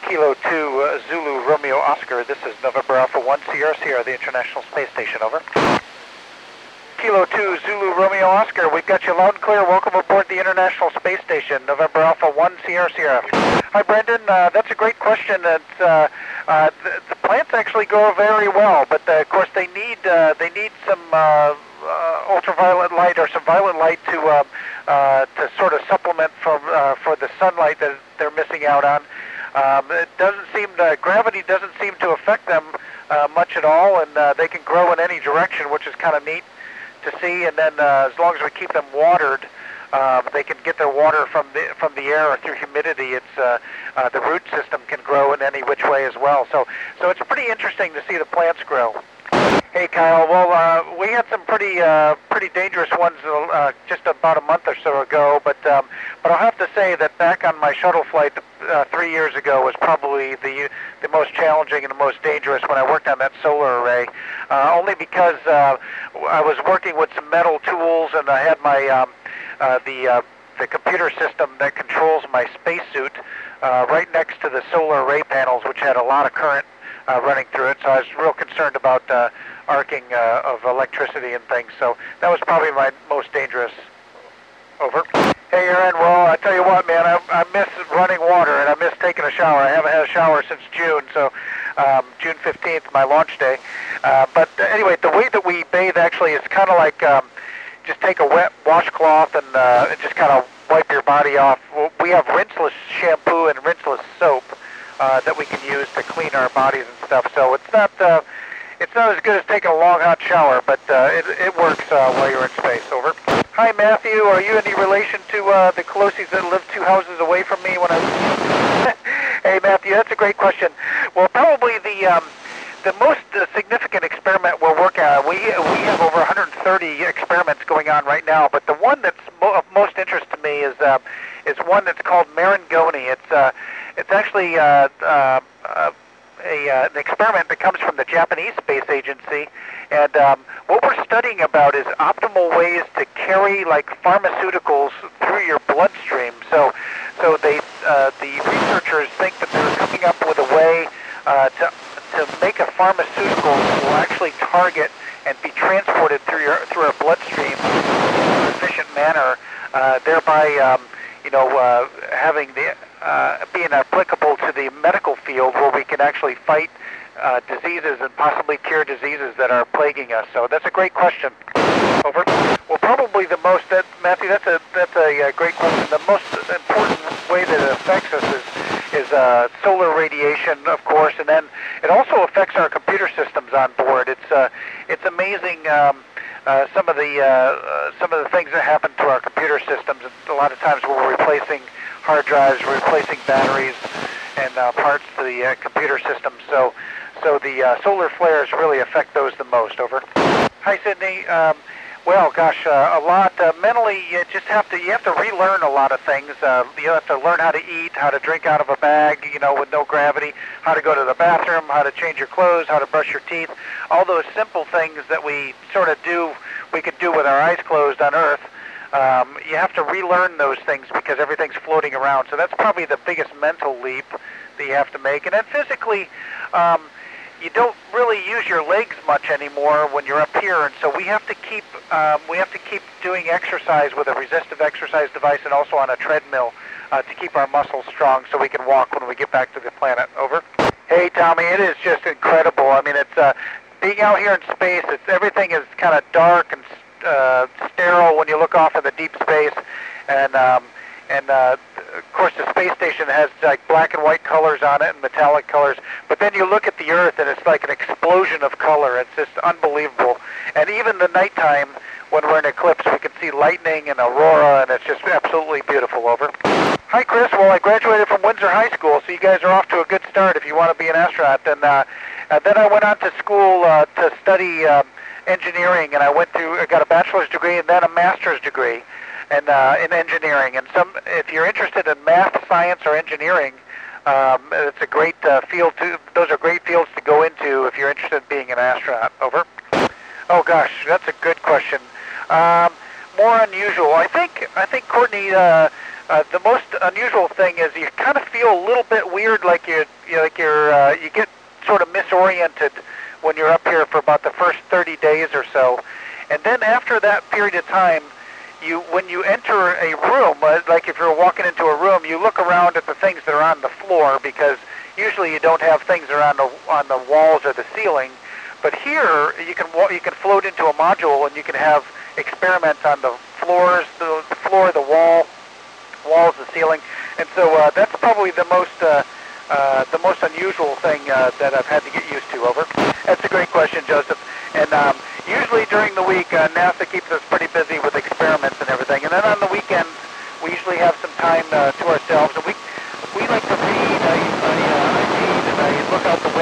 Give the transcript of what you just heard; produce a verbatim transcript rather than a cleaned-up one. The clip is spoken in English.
Kilo two uh, Zulu Romeo Oscar. This is November Alpha one Sierra Sierra, the International Space Station. Over. Kilo two Zulu Romeo Oscar. We've got you loud and clear. Welcome aboard the International Space Station. November Alpha one Sierra Sierra. Hi, Brendan. Uh, that's a great question. It's, uh, uh, the, the plants actually grow very well, but uh, of course they need uh, they need some uh, uh, ultraviolet light or some violet light to uh, uh, to sort of supplement from uh, for the sunlight that they're missing out on. Um, it doesn't seem to, gravity doesn't seem to affect them uh, much at all, and uh, they can grow in any direction, which is kind of neat to see. And then uh, as long as we keep them watered, uh, they can get their water from the from the air or through humidity. It's uh, uh, the root system can grow in any which way as well. So so it's pretty interesting to see the plants grow. Hey Kyle, well uh, we had some pretty uh, pretty dangerous ones uh, just about a month or so ago, but um, but I'll have to say that back on my shuttle flight uh, three years ago was probably the the most challenging and the most dangerous when I worked on that solar array. Uh, only because uh, I was working with some metal tools and I had my um, uh, the uh, the computer system that controls my spacesuit uh, right next to the solar array panels, which had a lot of current uh, running through it. So I was real concerned about uh, arcing uh, of electricity and things. So that was probably my most dangerous. Over. Hey Aaron, well I tell you what, man, I, I miss running water and I miss taking a shower. I haven't had a shower since June, so um, June fifteenth, my launch day. Uh, but anyway, the way that we bathe actually is kind of like um, just take a wet washcloth and, uh, and just kind of wipe your body off. We have rinseless shampoo and rinseless soap uh, that we can use to clean our bodies and stuff. So it's not uh, it's not as good as taking a long hot shower, but uh, it, it works uh, while you're in space. Over. Hi Matthew, are you any relation to uh, the Colosis that live two houses away from me when I... Hey Matthew, that's a great question. Well, probably the um, the most uh, significant experiment we're working on, we, we have over one hundred thirty experiments going on right now, but the one that's mo of most interest to me is uh, is one that's called Marangoni. It's, uh, it's actually uh, uh, uh, a, uh, an experiment that comes from the Japanese Space Agency, and um, what we're studying about is optimal ways to carry like pharmaceuticals through your bloodstream. So, so they, uh, the researchers think that they're coming up with a way uh, to to make a pharmaceutical that will actually target and be transported through your through our bloodstream in an efficient manner, uh, thereby, um, you know, uh, having the uh, being applicable to the medical field where we can actually fight Uh, diseases and possibly cure diseases that are plaguing us. So that's a great question. Over. Well, probably the most, that, Matthew, that's a that's a, uh great question. The most important way that it affects us is is uh, solar radiation, of course, and then it also affects our computer systems on board. It's uh, it's amazing um, uh, some of the uh, uh, some of the things that happen to our computer systems. A lot of times we're replacing hard drives, replacing batteries, and uh, parts to the uh, computer system. So. So the uh, solar flares really affect those the most. Over. Hi, Sydney. Um, well, gosh, uh, a lot. Uh, mentally, you just have to you have to relearn a lot of things. Uh, you have to learn how to eat, how to drink out of a bag, you know, with no gravity, how to go to the bathroom, how to change your clothes, how to brush your teeth. All those simple things that we sort of do, we could do with our eyes closed on Earth. Um, you have to relearn those things because everything's floating around. So that's probably the biggest mental leap that you have to make. And then physically. Um, You don't really use your legs much anymore when you're up here, and so we have to keep um, we have to keep doing exercise with a resistive exercise device and also on a treadmill uh, to keep our muscles strong so we can walk when we get back to the planet. Over. Hey Tommy, it is just incredible. I mean, it's uh, being out here in space. It's everything is kind of dark and uh, sterile when you look off into deep space, and um, and uh, of course the space station has like black and white colors on it and metallic colors, but then you look at the Earth and it's like an explosion of color. It's just unbelievable. And even the nighttime when we're in eclipse, we can see lightning and aurora, and it's just absolutely beautiful. Over. Hi Chris, well I graduated from Windsor High School, so you guys are off to a good start if you want to be an astronaut. And, uh, and then I went on to school uh, to study um, engineering, and I went through, I got a bachelor's degree and then a master's degree. And uh, in engineering, and some, if you're interested in math, science, or engineering, um, it's a great uh, field to. Those are great fields to go into if you're interested in being an astronaut. Over. Oh gosh, that's a good question. Um, more unusual. I think I think Courtney uh, Uh, the most unusual thing is you kind of feel a little bit weird, like you, you like you're, uh, you get sort of misoriented when you're up here for about the first thirty days or so, and then after that period of time, you, when you enter a room, uh, like if you're walking into a room, you look around at the things that are on the floor because usually you don't have things around the on the walls or the ceiling, but here you can you can float into a module and you can have experiments on the floors, the, the floor, the wall. walls, the ceiling, and so uh, that's probably the most uh, uh, the most unusual thing uh, that I've had to get used to. Over. That's a great question, Joseph. And um, usually during the week, uh, NASA keeps us pretty busy with experiments and everything. And then on the weekends, we usually have some time uh, to ourselves, and we we like to read. I, I, uh, I read and I look out the